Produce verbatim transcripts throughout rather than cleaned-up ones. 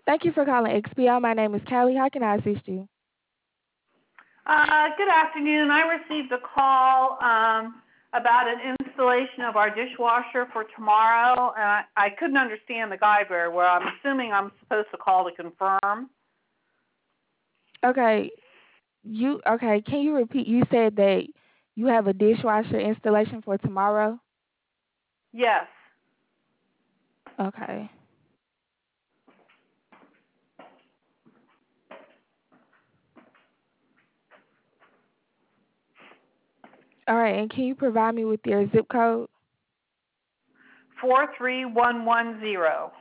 Thank you for calling X P O. My name is Callie. How can I assist you? Uh, good afternoon. I received a call um, about an installation of our dishwasher for tomorrow, and I, I couldn't understand the guy very well. I'm assuming I'm supposed to call to confirm. Okay. You okay, can you repeat? You said that you have a dishwasher installation for tomorrow? Yes. Okay. All right, and can you provide me with your zip code? four three one one zero.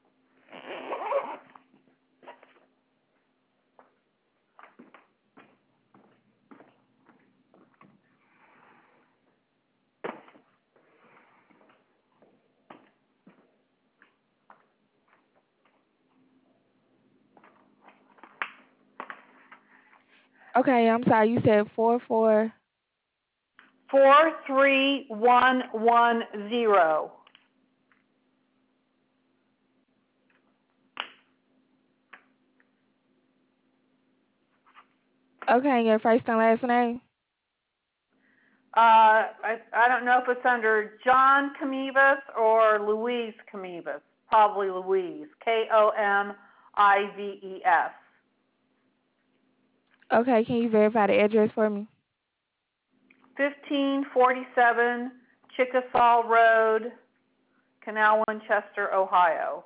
Okay, I'm sorry. You said four four. four three one one zero. Okay, and your first and last name? Uh, I, I don't know if it's under John Comivas or Louise Comivas. Probably Louise. K O M I V E S. Okay, can you verify the address for me? fifteen forty-seven Chickasaw Road, Canal, Winchester, Ohio.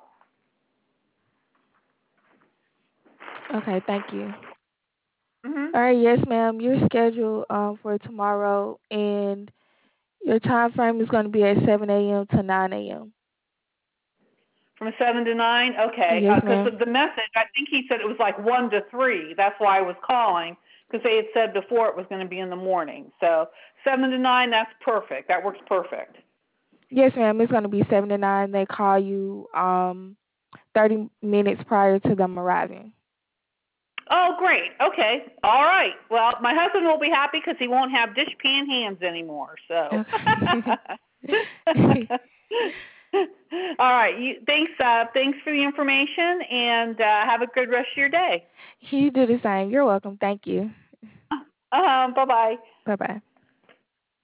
Okay, thank you. Mhm. All right, yes, ma'am. You're scheduled um for tomorrow, and your time frame is going to be at seven a m to nine a m From seven to nine? Okay. Yes, Because ma'am. the, the message, I think he said it was like one to three. That's why I was calling, because they had said before it was going to be in the morning. So seven to nine, that's perfect. That works perfect. Yes, ma'am. It's going to be seven to nine. They call you um thirty minutes prior to them arriving. Oh, great. Okay. All right. Well, my husband will be happy because he won't have dishpan hands anymore. So. Okay. All right. You, thanks. Uh, thanks for the information, and uh, have a good rest of your day. You do the same. You're welcome. Thank you. Uh, bye bye. Bye bye.